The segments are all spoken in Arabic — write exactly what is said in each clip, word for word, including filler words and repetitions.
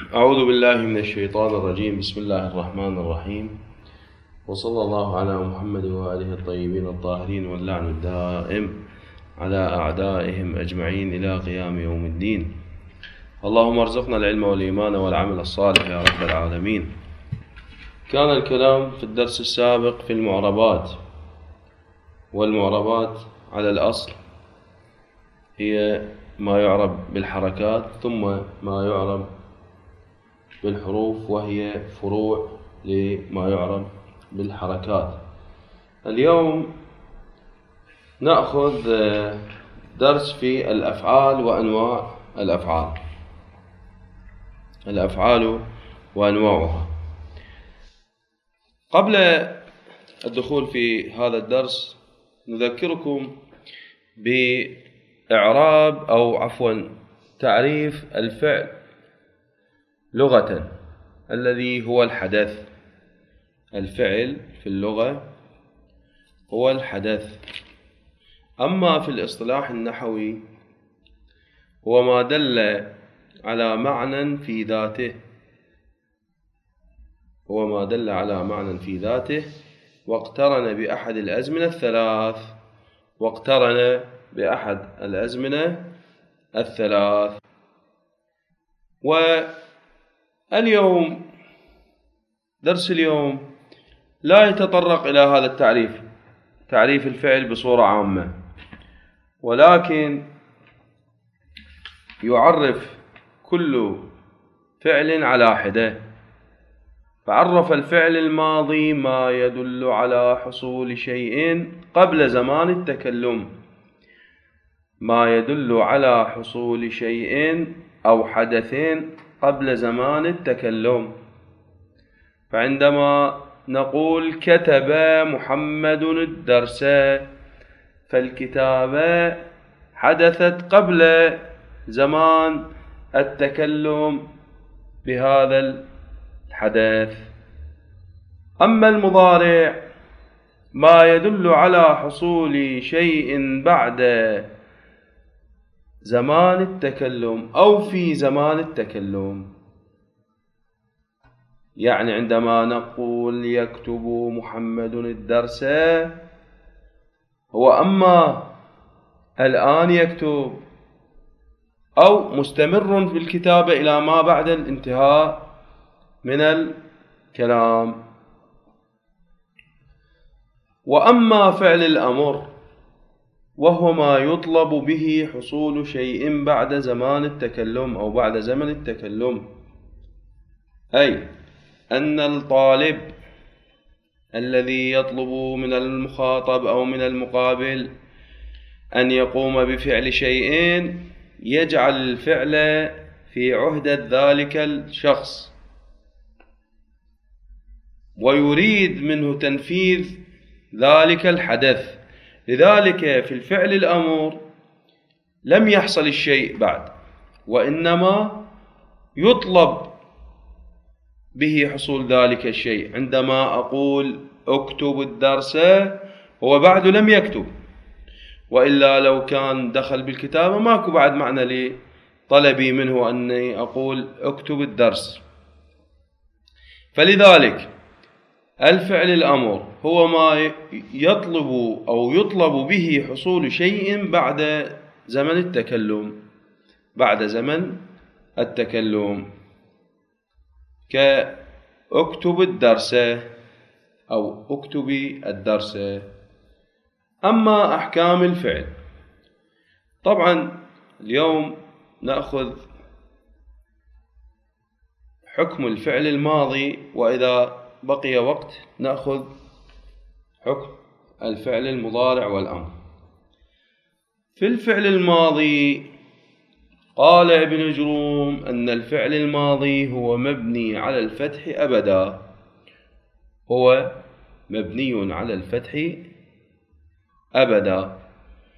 أعوذ بالله من الشيطان الرجيم. بسم الله الرحمن الرحيم، وصلى الله على محمد وآله الطيبين الطاهرين، واللعن الدائم على أعدائهم أجمعين إلى قيام يوم الدين. اللهم ارزقنا العلم والإيمان والعمل الصالح يا رب العالمين. كان الكلام في الدرس السابق في المعربات، والمعربات على الأصل هي ما يعرب بالحركات ثم ما يعرب بالحروف، وهي فروع لما يعرب بالحركات. اليوم نأخذ درس في الأفعال وأنواع الأفعال الأفعال وأنواعها. قبل الدخول في هذا الدرس نذكركم بإعراب أو عفوا تعريف الفعل لغة، الذي هو الحدث. الفعل في اللغة هو الحدث، أما في الاصطلاح النحوي هو ما دل على معنى في ذاته هو ما دل على معنى في ذاته واقترن بأحد الأزمنة الثلاث واقترن بأحد الأزمنة الثلاث واليوم درس اليوم لا يتطرق إلى هذا التعريف، تعريف الفعل بصورة عامة، ولكن يعرف كل فعل على حدة. فعرف الفعل الماضي ما يدل على حصول شيء قبل زمان التكلم، ما يدل على حصول شيء أو حدث قبل زمان التكلم. فعندما نقول كتب محمد الدرس، فالكتابة حدثت قبل زمان التكلم بهذا الحدث. أما المضارع ما يدل على حصول شيء بعد زمان التكلم أو في زمان التكلم. يعني عندما نقول يكتب محمد الدرس، هو أما الآن يكتب أو مستمر في الكتابة إلى ما بعد الانتهاء من الكلام. وأما فعل الأمر وهو ما يطلب به حصول شيء بعد زمان التكلم أو بعد زمن التكلم، أي أن الطالب الذي يطلب من المخاطب أو من المقابل أن يقوم بفعل شيء يجعل الفعل في عهدة ذلك الشخص ويريد منه تنفيذ ذلك الحدث. لذلك في الفعل الأمر لم يحصل الشيء بعد، وإنما يطلب به حصول ذلك الشيء. عندما أقول اكتب الدرس هو بعد لم يكتب، وإلا لو كان دخل بالكتابة ماكو بعد معنى لطلبي منه أني أقول اكتب الدرس. فلذلك الفعل الأمر هو ما يطلب أو يطلب به حصول شيء بعد زمن التكلم بعد زمن التكلم كاكتب الدرس أو اكتبي الدرس. أما أحكام الفعل، طبعا اليوم نأخذ حكم الفعل الماضي، وإذا بقي وقت نأخذ حكم الفعل المضارع والأمر. في الفعل الماضي قال ابن جروم أن الفعل الماضي هو مبني على الفتح أبدا هو مبني على الفتح أبدا.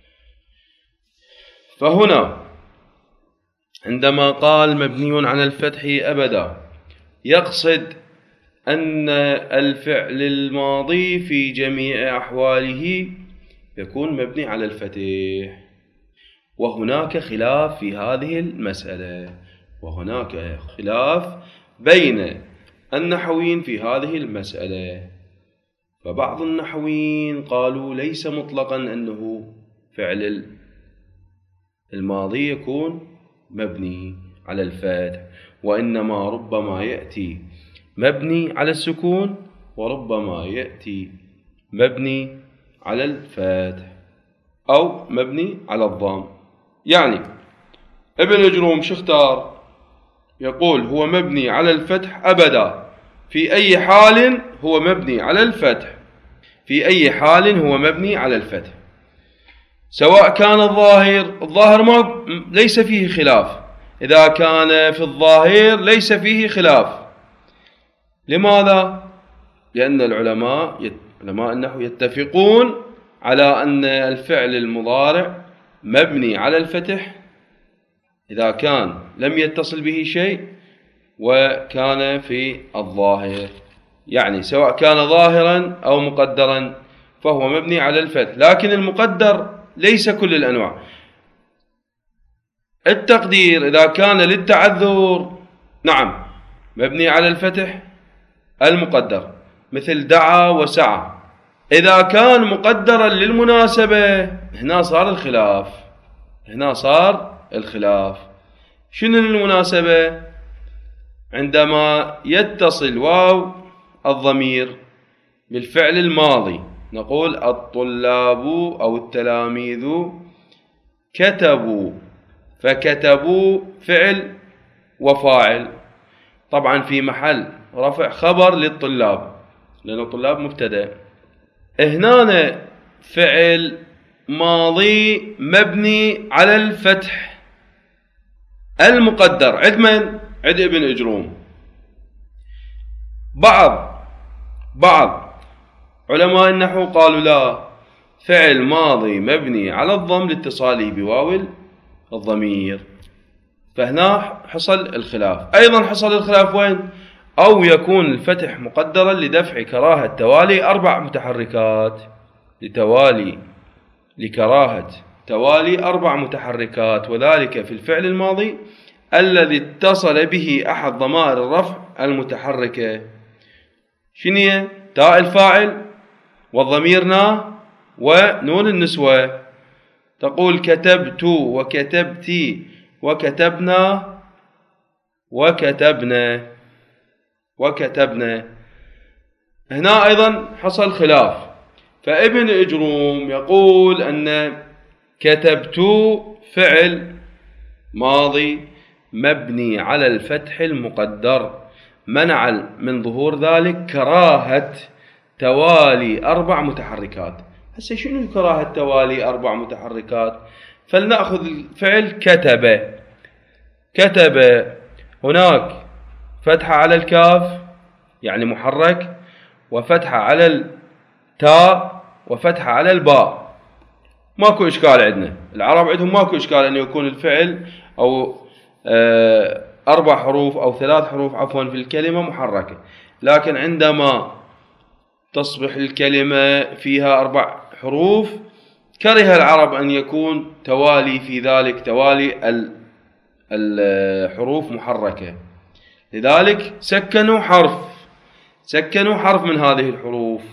فهنا عندما قال مبني على الفتح أبدا يقصد أن الفعل الماضي في جميع أحواله يكون مبني على الفتح، وهناك خلاف في هذه المسألة، وهناك خلاف بين النحويين في هذه المسألة. فبعض النحويين قالوا ليس مطلقا أنه فعل الماضي يكون مبني على الفتح، وإنما ربما يأتي مبني على السكون وربما يأتي مبني على الفتح أو مبني على الضم. يعني ابن جروم شختار يقول هو مبني على الفتح أبدا، في أي حال هو مبني على الفتح، في أي حال هو مبني على الفتح، سواء كان الظاهر الظاهر ما ليس فيه خلاف، إذا كان في الظاهر ليس فيه خلاف. لماذا؟ لأن العلماء علماء النحو يتفقون على أن الفعل المضارع مبني على الفتح إذا كان لم يتصل به شيء وكان في الظاهر، يعني سواء كان ظاهرا أو مقدرا فهو مبني على الفتح. لكن المقدر ليس كل الأنواع. التقدير إذا كان للتعذر نعم مبني على الفتح المقدر، مثل دعا وسعى. إذا كان مقدرا للمناسبة هنا صار الخلاف، هنا صار الخلاف. شنو المناسبة؟ عندما يتصل واو الضمير بالفعل الماضي نقول الطلاب أو التلاميذ كتبوا، فكتبوا فعل وفاعل، طبعا في محل رفع خبر للطلاب لأن الطلاب مبتدأ. هنا فعل ماضي مبني على الفتح المقدر عند من؟ عند ابن إجروم. بعض بعض علماء النحو قالوا لا، فعل ماضي مبني على الضم لاتصاله بواو الضمير. فهنا حصل الخلاف. أيضا حصل الخلاف وين؟ أو يكون الفتح مقدرا لدفع كراهة توالي أربع متحركات، لتوالي لكراهة توالي أربع متحركات، وذلك في الفعل الماضي الذي اتصل به أحد ضمائر الرفع المتحركة. شنية؟ تاء الفاعل والضمير نا ونون النسوة. تقول كتبت وكتبتي وكتبنا وكتبنا وكتبنا. هنا أيضا حصل خلاف. فابن إجروم يقول أن كتبت فعل ماضي مبني على الفتح المقدر منع من ظهور ذلك كراهة توالي أربع متحركات. هسه شنو كراهة توالي أربع متحركات؟ فلنأخذ الفعل كتب. كتب هناك فتحة على الكاف يعني محرك، وفتحة على التاء، وفتحة على الباء. ماكو إشكال عندنا، العرب عندهم ماكو إشكال أن يكون الفعل أو أربع حروف أو ثلاث حروف عفوا في الكلمة محركة. لكن عندما تصبح الكلمة فيها أربع حروف كره العرب أن يكون توالي في ذلك توالي الحروف محركة، لذلك سكنوا حرف سكنوا حرف من هذه الحروف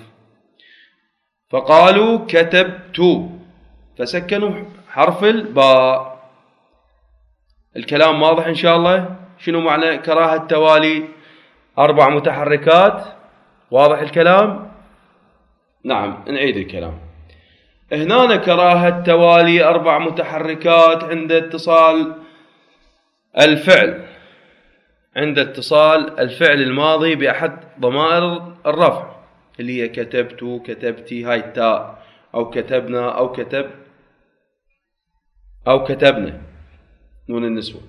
فقالوا كتبت، فسكنوا حرف الباء. الكلام واضح إن شاء الله؟ شنو معنى كراهة توالي أربع متحركات؟ واضح الكلام؟ نعم نعيد الكلام. هنا كراهة توالي أربع متحركات عند اتصال الفعل عند اتصال الفعل الماضي بأحد ضمائر الرفع اللي هي كتبت، كتبتي، هاي التاء، أو كتبنا أو كتب أو كتبنا نون النسوة.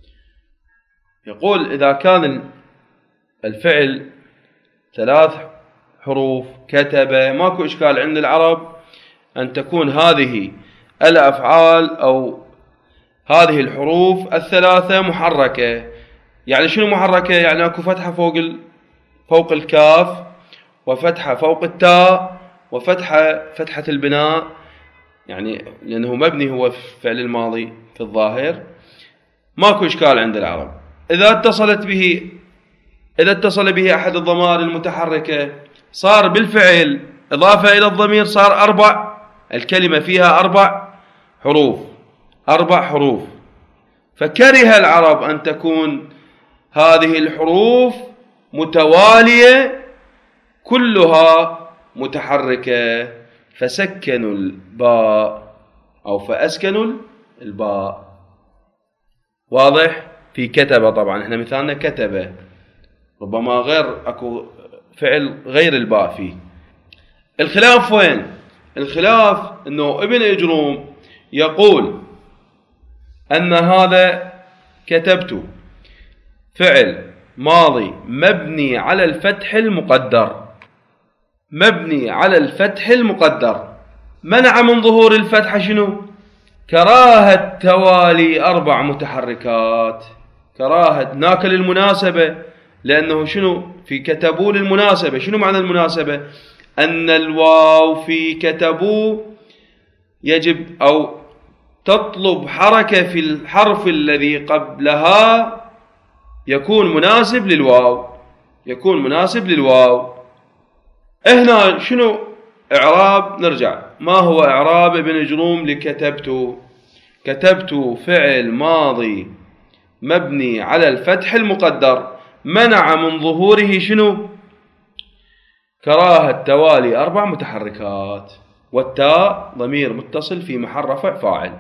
يقول إذا كان الفعل ثلاث حروف كتب ماكو إشكال عند العرب أن تكون هذه الأفعال أو هذه الحروف الثلاثة محركة. يعني شنو محركة؟ يعني أكو فتحة فوق ال... فوق الكاف، وفتحة فوق التاء، وفتحة فتحة البناء، يعني لأنه مبني هو في فعل الماضي في الظاهر. ماكو إشكال عند العرب. إذا اتصلت به إذا اتصل به أحد الضمائر المتحركة صار بالفعل إضافة إلى الضمير، صار أربع، الكلمة فيها أربع حروف أربع حروف فكره العرب أن تكون هذه الحروف متوالية كلها متحركة، فسكنوا الباء أو فأسكنوا الباء. واضح؟ في كتبة، طبعا احنا مثالنا كتبة، ربما غير اكو فعل غير الباء فيه. الخلاف وين؟ الخلاف انه ابن اجروم يقول ان هذا كتبت فعل ماضي مبني على الفتح المقدر، مبني على الفتح المقدر، منع من ظهور الفتحة شنو؟ كراهة توالي أربع متحركات، كراهة ناكل المناسبة، لأنه شنو في كتبوا للمناسبة. شنو معنى المناسبة؟ أن الواو في كتبوا يجب أو تطلب حركة في الحرف الذي قبلها يكون مناسب للواو، يكون مناسب للواو. هنا شنو إعراب؟ نرجع، ما هو إعراب ابن جروم لكتبت؟ كتبت فعل ماضي مبني على الفتح المقدر، منع من ظهوره شنو؟ كراهة توالي أربع متحركات، والتاء ضمير متصل في محل رفع فاعل.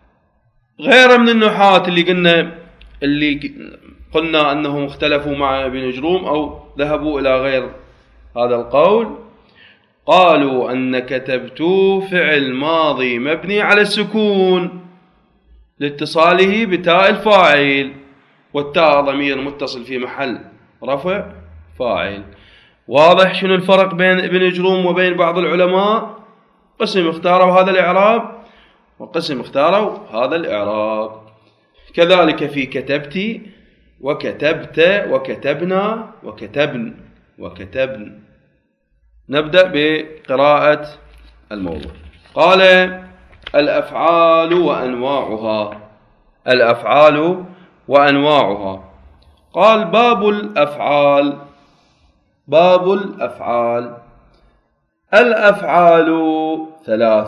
غير من النحاة اللي قلنا اللي قلنا أنهم اختلفوا مع ابن جروم أو ذهبوا إلى غير هذا القول، قالوا أن كتبت فعل ماضي مبني على السكون لاتصاله بتاء الفاعل، والتاء ضمير متصل في محل رفع فاعل. واضح شنو الفرق بين ابن جروم وبين بعض العلماء؟ قسم اختاروا هذا الإعراب وقسم اختاروا هذا الإعراب. كذلك في كتبتي وكتبت وكتبنا وكتبن وكتبن. نبدأ بقراءة الموضوع. قال الأفعال وأنواعها. الأفعال وأنواعها. قال باب الأفعال. باب الأفعال. الأفعال ثلاث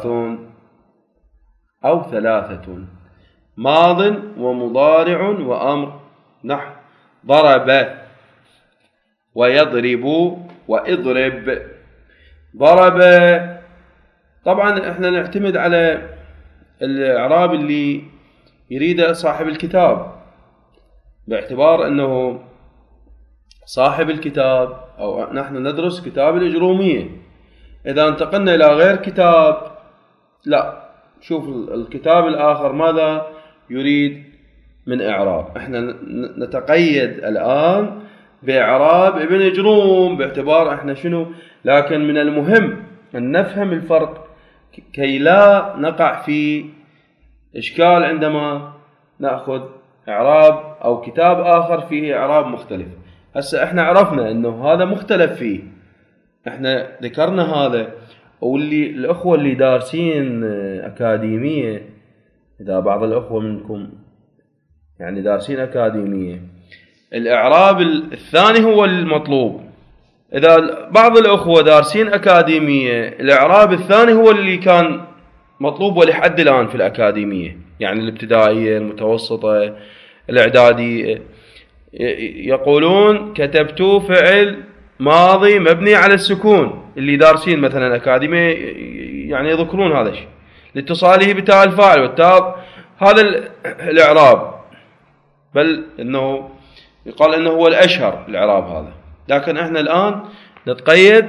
أو ثلاثة: ماض ومضارع وأمر، نحو ضرب ويضرب وإضرب. ضرب طبعا احنا نعتمد على الإعراب اللي يريده صاحب الكتاب، باعتبار أنه صاحب الكتاب أو نحن ندرس كتاب الإجرومية. إذا انتقلنا إلى غير كتاب لا، شوف الكتاب الآخر ماذا يريد من إعراب. احنا نتقيد الآن بإعراب ابن إجروم باعتبار احنا شنو، لكن من المهم أن نفهم الفرق كي لا نقع في إشكال عندما نأخذ إعراب أو كتاب آخر فيه إعراب مختلف. هسه احنا عرفنا أنه هذا مختلف فيه، احنا ذكرنا هذا. واللي الأخوة اللي دارسين أكاديمية، إذا بعض الأخوة منكم يعني دارسين أكاديمية، الإعراب الثاني هو المطلوب. إذا بعض الأخوة دارسين أكاديمية، الإعراب الثاني هو اللي كان مطلوب ولحد الآن في الأكاديمية، يعني الابتدائية، المتوسطة، الإعدادية. يقولون كتبت فعل ماضي مبني على السكون. اللي دارسين مثلا أكاديمية يعني يذكرون هذا الشيء لاتصاله بتاء الفاعل والتاء، هذا الإعراب، بل إنه يقال إنه هو الأشهر الإعراب هذا. لكن إحنا الآن نتقيد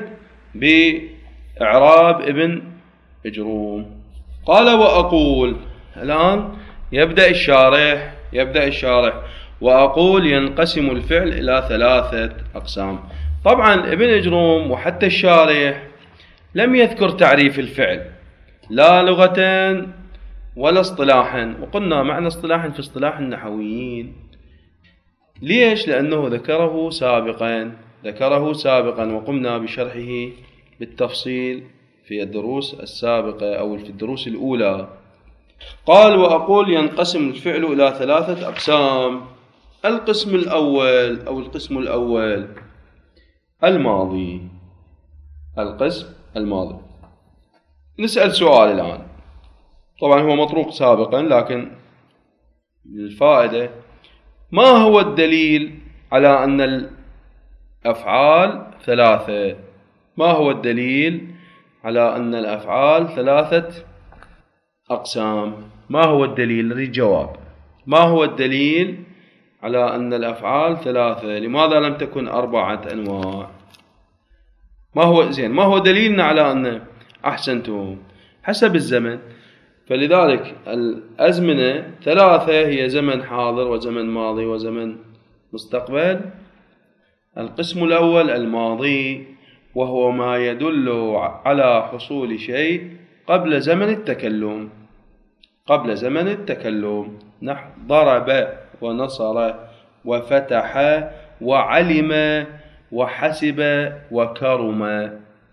بإعراب ابن إجروم. قال وأقول. الآن يبدأ الشارح يبدأ الشارح وأقول ينقسم الفعل إلى ثلاثة أقسام. طبعا ابن إجروم وحتى الشارح لم يذكر تعريف الفعل لا لغة ولا اصطلاحا، وقلنا معنى اصطلاحا في اصطلاح النحويين. ليش؟ لأنه ذكره سابقا ذكره سابقا وقمنا بشرحه بالتفصيل في الدروس السابقة أو في الدروس الأولى. قال وأقول ينقسم الفعل إلى ثلاثة أقسام. القسم الأول أو القسم الأول الماضي. القسم الماضي. نسأل سؤال الآن، طبعا هو مطروق سابقا لكن للفائدة: ما هو الدليل على أن الأفعال ثلاثة؟ ما هو الدليل على أن الأفعال ثلاثة أقسام؟ ما هو الدليل؟ نريد جواب. ما هو الدليل على أن الأفعال ثلاثة؟ لماذا لم تكن أربعة أنواع؟ ما هو زين ما هو دليلنا على أن أحسنتم حسب الزمن؟ فلذلك الأزمنة ثلاثة، هي زمن حاضر وزمن ماضي وزمن مستقبل. القسم الأول الماضي، وهو ما يدل على حصول شيء قبل زمن التكلم. قبل زمن التكلم نحو ضرب ونصر وفتح وعلم وحسب وكرم.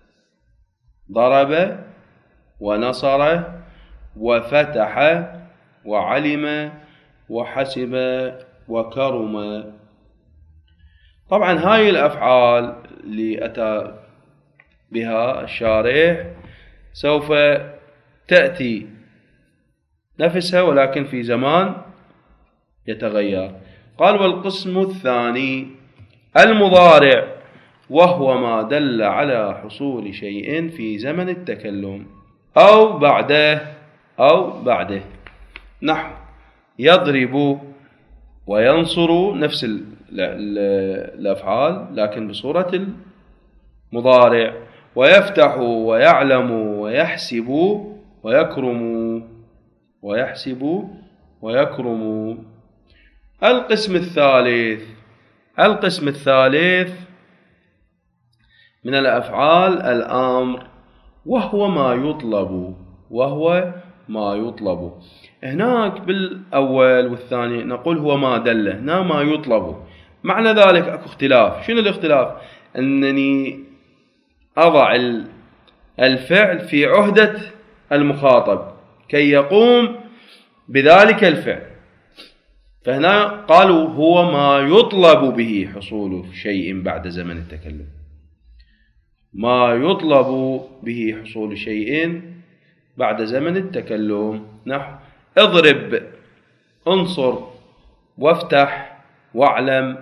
ضرب ونصر وفتح وعلم وحسب وكرم. طبعا هاي الأفعال اللي أتى بها الشارح سوف تأتي نفسها ولكن في زمان يتغير. قال: والقسم الثاني المضارع، وهو ما دل على حصول شيء في زمن التكلم أو بعده أو بعده. نحو يضرب وينصر، نفس الأفعال لكن بصورة المضارع. ويفتح ويعلم ويحسب ويكرم. ويحسب ويكرم. القسم الثالث القسم الثالث من الأفعال الأمر، وهو ما يطلب وهو ما يطلب. هناك بالأول والثاني نقول هو ما دل، هنا ما يطلب. معنى ذلك اكو اختلاف. شنو الاختلاف؟ أنني أضع الفعل في عهدة المخاطب كي يقوم بذلك الفعل. فهنا قالوا هو ما يطلب به حصول شيء بعد زمن التكلم. ما يطلب به حصول شيء بعد زمن التكلم. نحو اضرب، انصر، وافتح، واعلم،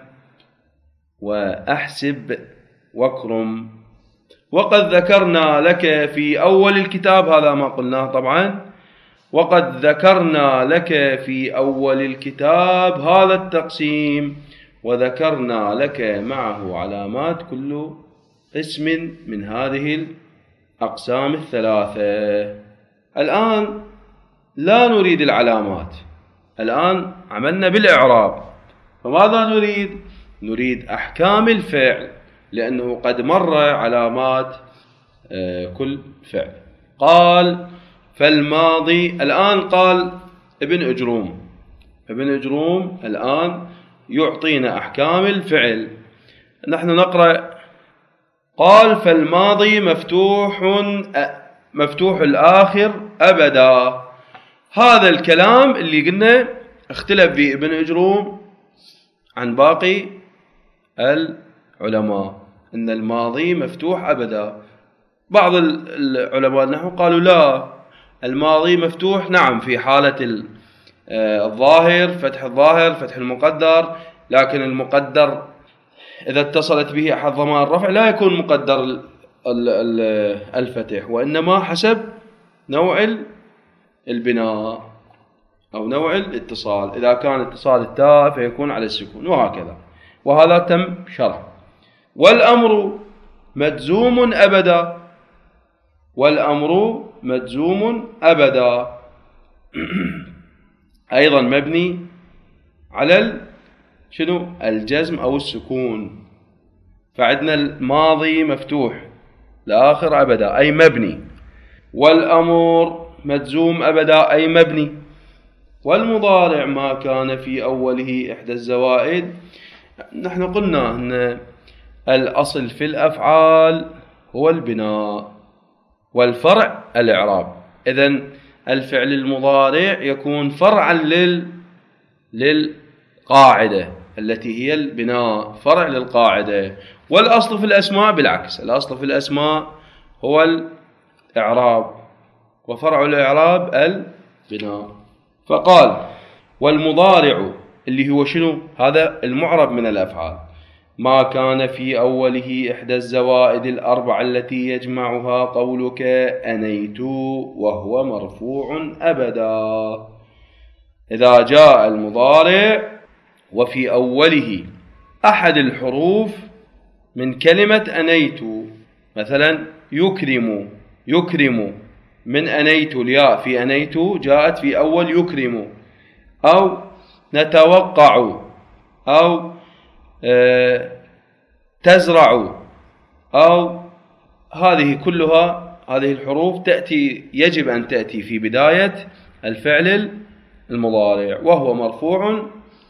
وأحسب، واكرم. وقد ذكرنا لك في أول الكتاب، هذا ما قلناه طبعا، وقد ذكرنا لك في أول الكتاب هذا التقسيم، وذكرنا لك معه علامات كل قسم من هذه الأقسام الثلاثة. الآن لا نريد العلامات، الآن عملنا بالإعراب. فماذا نريد؟ نريد أحكام الفعل، لأنه قد مر علامات كل فعل. قال: فالماضي. الآن قال ابن أجروم ابن أجروم الآن يعطينا أحكام الفعل. نحن نقرأ: قال: فالماضي مفتوح مفتوح الآخر أبدا. هذا الكلام اللي قلنا اختلف فيه ابن أجروم عن باقي العلماء، أن الماضي مفتوح أبدا. بعض العلماء نحو قالوا لا، الماضي مفتوح نعم في حالة الظاهر، فتح الظاهر، فتح المقدر، لكن المقدر إذا اتصلت به أحد ضمائر الرفع لا يكون مقدر الفتح، وإنما حسب نوع البناء أو نوع الاتصال. إذا كان اتصال التاء فيكون على السكون، وهكذا. وهذا تم شرح. والأمر مجزوم أبدا. والأمر مجزوم أبدا أيضا مبني على شنو؟ الجزم أو السكون. فعندنا الماضي مفتوح لآخر أبدا أي مبني، والأمر مجزوم أبدا أي مبني، والمضارع ما كان في أوله إحدى الزوائد. نحن قلنا أن الأصل في الأفعال هو البناء والفرع الإعراب. إذن الفعل المضارع يكون فرعا لل... للقاعدة التي هي البناء، فرع للقاعدة. والأصل في الأسماء بالعكس، الأصل في الأسماء هو الإعراب، وفرع الإعراب البناء. فقال والمضارع اللي هو شنو؟ هذا المعرب من الأفعال، ما كان في أوله إحدى الزوائد الأربع التي يجمعها قولك أنيت وهو مرفوع أبدا. إذا جاء المضارع وفي أوله أحد الحروف من كلمة أنيت، مثلا يكرم، يكرم من أنيت، الياء في أنيت جاءت في أول يكرم، أو نتوقع، أو آه تزرع، أو هذه كلها هذه الحروف تأتي، يجب أن تأتي في بداية الفعل المضارع وهو مرفوع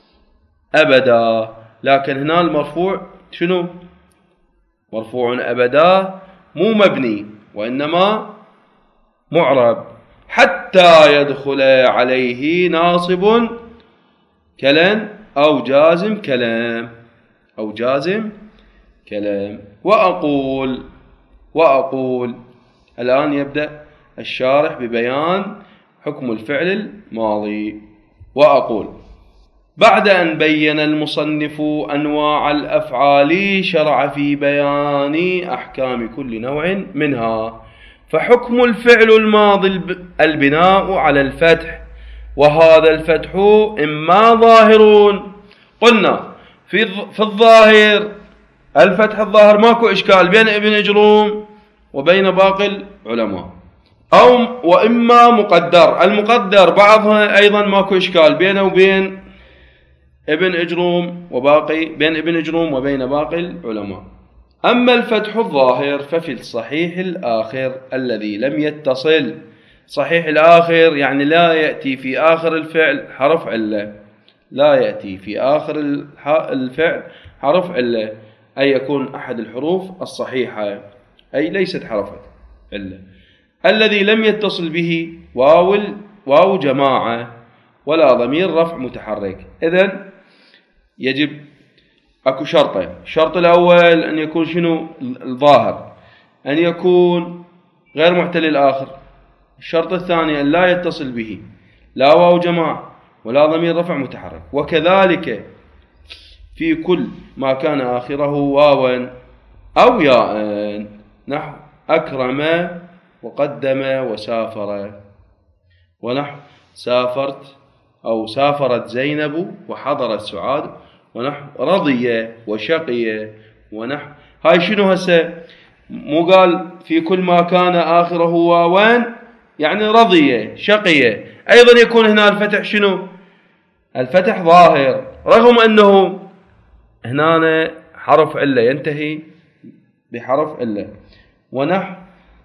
أبدا. لكن هنا المرفوع شنو؟ مرفوع أبدا، مو مبني وإنما معرب، حتى يدخل عليه ناصب كلام أو جازم كلام، أو جازم كلام. وأقول وأقول الآن يبدأ الشارح ببيان حكم الفعل الماضي. وأقول بعد أن بين المصنف أنواع الأفعال شرع في بيان أحكام كل نوع منها. فحكم الفعل الماضي البناء على الفتح، وهذا الفتح إما ظاهر، قلنا في في الظاهر الفتح الظاهر ماكو إشكال بين ابن جروم وبين باقي العلماء، أو وإما مقدر، المقدر بعضها أيضا ماكو إشكال بينه وبين ابن إجروم وباقي بين ابن إجروم وبين باقي العلماء. أما الفتح الظاهر ففي الصحيح الآخر الذي لم يتصل، صحيح الآخر يعني لا يأتي في آخر الفعل حرف علة، لا يأتي في آخر الفعل حرف علة، أي يكون أحد الحروف الصحيحة، أي ليست حرف علة، الذي لم يتصل به واو واو جماعة ولا ضمير رفع متحرك. إذن يجب أكو شرطين، الشرط الأول أن يكون شنو؟ الظاهر، أن يكون غير معتل الآخر. الشرط الثاني أن لا يتصل به لا واو جماعة ولا ضمير رفع متحرك. وكذلك في كل ما كان آخره واوا أو ياء، نحو أكرم وقدم وسافر، ونحو سافرت أو سافرت زينب وحضرت سعاد، ونحو رضي وشقي، ونحو هاي شنو هسه؟ مو قال في كل ما كان آخره واوان يعني رضي شقي، أيضا يكون هنا الفتح شنو؟ الفتح ظاهر، رغم أنه هنا حرف علة ينتهي بحرف علة. ونحو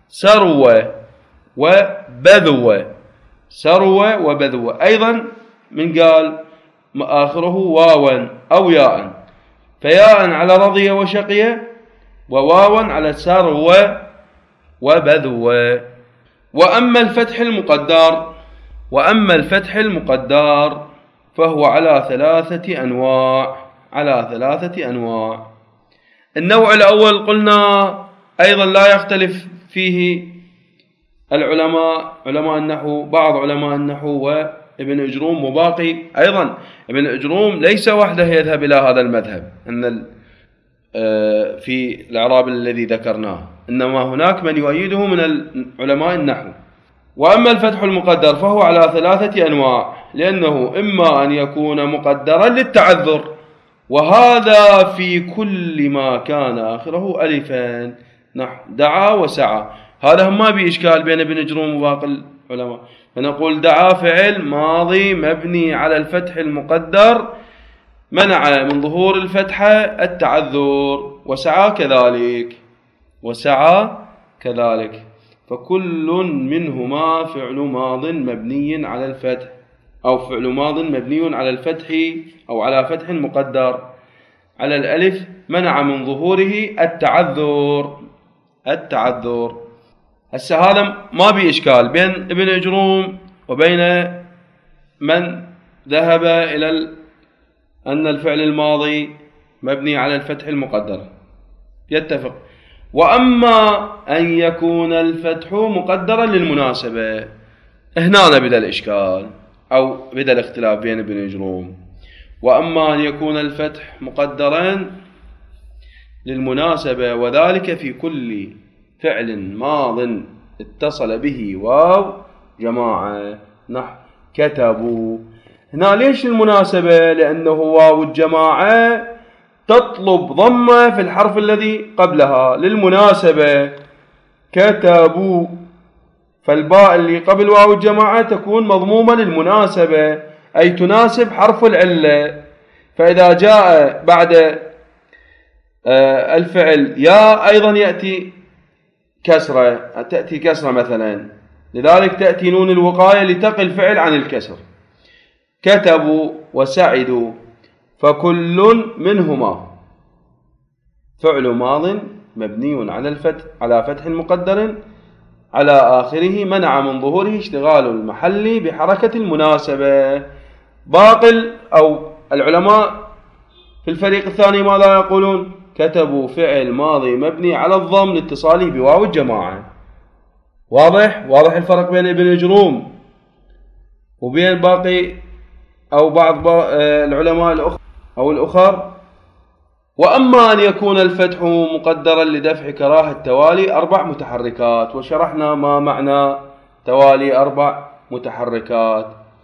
سروة وبذوة، سروة وبذوة أيضا من قال آخره واوا أو ياء، فياء على رضي وشقي، وواوا على سروة وبذوة. وأما الفتح المقدر وأما الفتح المقدر فهو على ثلاثة أنواع على ثلاثة أنواع. النوع الأول قلنا أيضا لا يختلف فيه العلماء، علماء النحو، بعض علماء النحو وابن إجروم وباقي. أيضا ابن إجروم ليس وحده يذهب إلى هذا المذهب أن في الإعراب الذي ذكرناه، إنما هناك من يؤيده من علماء النحو. وأما الفتح المقدر فهو على ثلاثة أنواع، لأنه إما أن يكون مقدرا للتعذر، وهذا في كل ما كان آخره ألفان، نحو دعا وسعى، هذا ما بإشكال بين ابن جروم وباقي العلماء. فنقول دعا فعل ماضي مبني على الفتح المقدر منع من ظهور الفتحة التعذر، وسعى كذلك وسعى كذلك فكل منهما فعل ماض مبني على الفتح، أو فعل ماض مبني على الفتح أو على فتح مقدر على الألف منع من ظهوره التعذر التعذر هسه هذا ما بإشكال بين ابن إجروم وبين من ذهب إلى أن الفعل الماضي مبني على الفتح المقدر، يتفق. وأما أن يكون الفتح مقدرا للمناسبة، هنا بدأ الإشكال أو بدأ الاختلاف بين ابن جروم. وأما أن يكون الفتح مقدرا للمناسبة، وذلك في كل فعل ماض اتصل به واو جماعة، نحو كتبوا. هنا ليش المناسبة؟ لأنه واو الجماعة تطلب ضمة في الحرف الذي قبلها للمناسبة، كتبوا، فالباء اللي قبل واو الجماعة تكون مضمومة للمناسبة، أي تناسب حرف العلة. فإذا جاء بعد الفعل يا أيضا يأتي كسرة، تأتي كسرة مثلا، لذلك تأتي نون الوقاية لتقي الفعل عن الكسر. كتبوا وسعدوا، فكل منهما فعل ماض مبني على الفتح على فتح مقدر على آخره، منع من ظهوره اشتغال المحل بحركة المناسبة. باقي أو العلماء في الفريق الثاني ماذا يقولون؟ كتبوا فعل ماضي مبني على الضم لاتصاله بواو الجماعة. واضح؟ واضح الفرق بين ابن جروم وبين باقي أو بعض العلماء الأخر أو الأخر. وأما أن يكون الفتح مقدرا لدفع كراهة توالي أربع متحركات، وشرحنا ما معنى توالي أربع متحركات.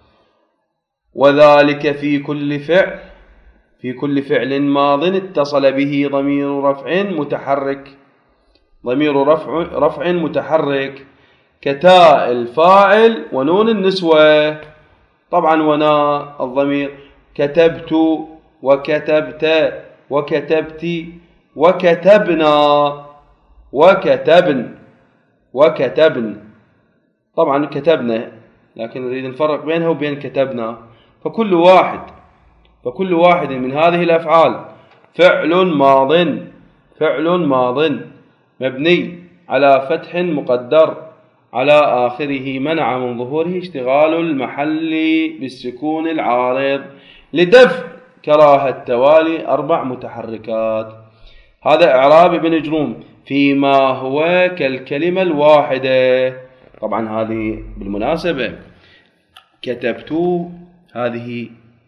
وذلك في كل فعل في كل فعل ماض اتصل به ضمير رفع متحرك ضمير رفع رفع متحرك كتاء الفاعل ونون النسوة. طبعا ونا الضمير، كتبت وكتبت وكتبت وكتبنا وكتبن وكتبن. طبعا كتبنا، لكن نريد نفرق بينها وبين كتبنا. فكل واحد فكل واحد من هذه الأفعال فعل ماض فعل ماض مبني على فتح مقدر على آخره، منع من ظهوره اشتغال المحل بالسكون العارض لدفع كراهة توالي أربع متحركات. هذا إعراب ابن جروم فيما هو كالكلمة الواحدة. طبعا هذه بالمناسبة كتبت، هذه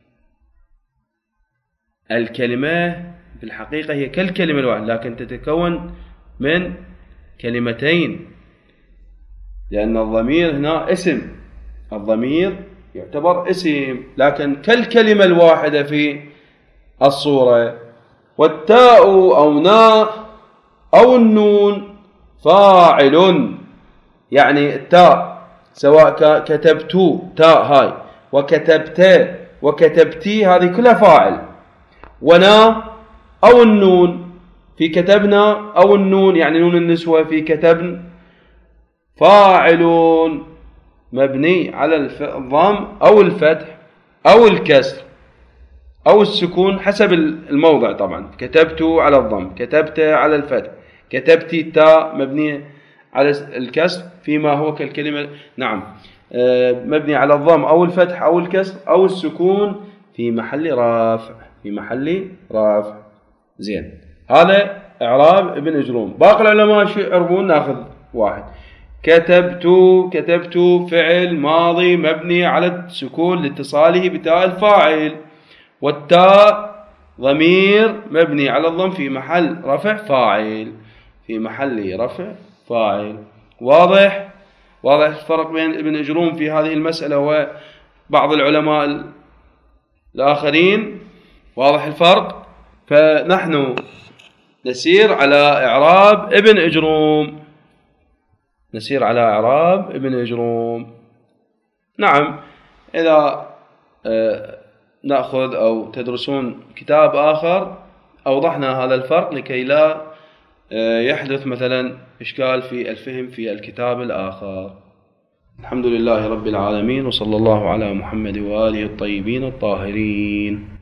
الكلمة في الحقيقة هي كالكلمة الواحدة، لكن تتكون من كلمتين، لأن الضمير هنا اسم، الضمير يعتبر اسم، لكن كالكلمة الواحدة في الصورة. والتاء أو ناء أو النون فاعل، يعني التاء سواء كتبت تاء هاي وكتبت وكتبتي هذه كلها فاعل. ونا أو النون في كتبنا أو النون يعني نون النسوة في كتبن فاعل مبني على الضم أو الفتح أو الكسر أو السكون حسب الموضع. طبعا كتبت على الضم، كتبت على الفتح، كتبتي تاء مبني على الكسر فيما هو كالكلمة، نعم مبني على الضم أو الفتح أو الكسر أو السكون في محل رافع في محل رافع. زين، هذا إعراب ابن جروم. باقي العلماء شو يعربون؟ ناخذ واحد. كتبت كتبت فعل ماضي مبني على السكون لاتصاله بتاء الفاعل، والتاء ضمير مبني على الضم في محل رفع فاعل في محل رفع فاعل. واضح؟ واضح الفرق بين ابن جروم في هذه المسألة وبعض العلماء الآخرين؟ واضح الفرق؟ فنحن نسير على إعراب ابن جروم نسير على إعراب ابن جروم. نعم، إذا نأخذ أو تدرسون كتاب آخر أوضحنا هذا الفرق لكي لا يحدث مثلا إشكال في الفهم في الكتاب الآخر. الحمد لله رب العالمين، وصلى الله على محمد وآله الطيبين الطاهرين.